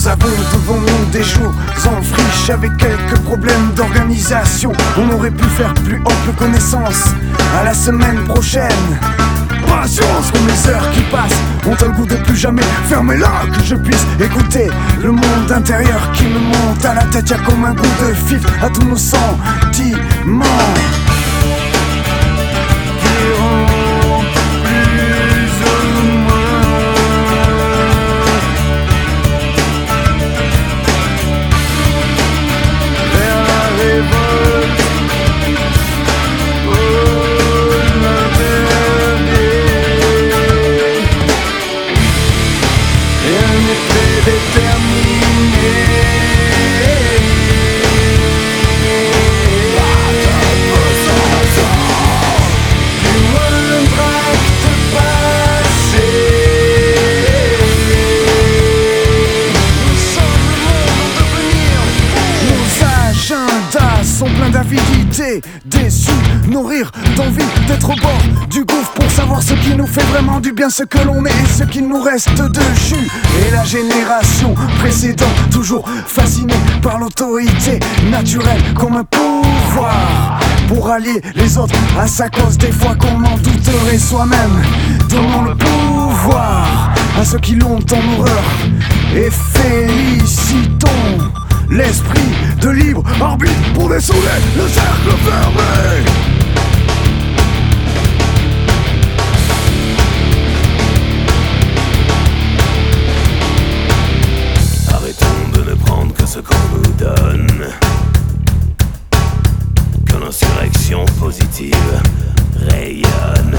Nous avons devant nous des jours en friche avec quelques problèmes d'organisation. On aurait pu faire plus ample connaissance à la semaine prochaine. Patience, comme les heures qui passent ont un goût de plus jamais. Fermez-la que je puisse écouter le monde intérieur qui me monte à la tête. Y'a comme un goût de fif à tous nos sentiments. Sont pleins d'avidité, déçus, nourrir d'envie d'être au bord du gouffre pour savoir ce qui nous fait vraiment du bien, ce que l'on est et ce qu'il nous reste de jus. Et la génération précédente, toujours fascinée par l'autorité naturelle comme un pouvoir pour allier les autres à sa cause. Des fois qu'on en douterait soi-même. Donnons le pouvoir à ceux qui l'ont en horreur et félicitons l'esprit de libre arbitre pour dessouder le cercle fermé. Arrêtons de ne prendre que ce qu'on nous donne, que l'insurrection positive rayonne.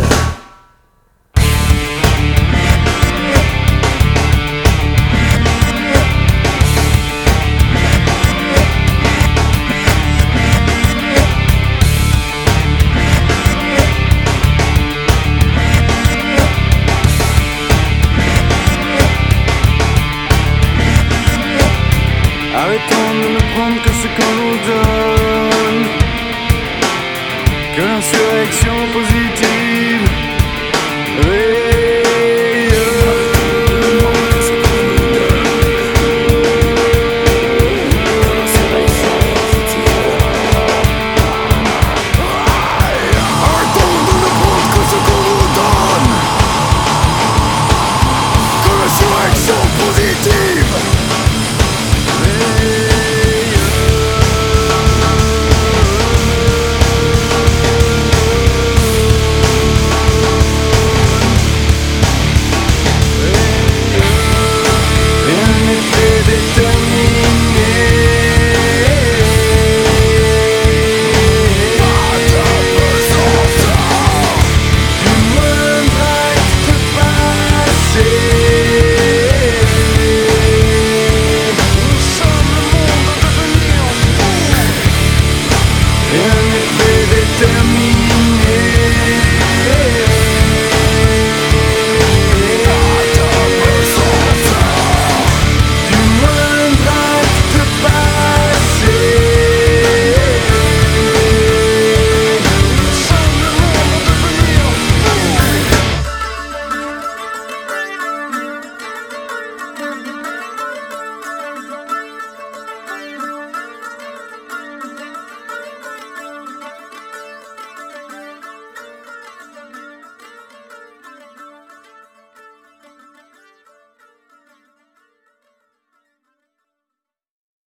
Arrêtons de ne prendre que ce qu'on nous donne, que l'insurrection positive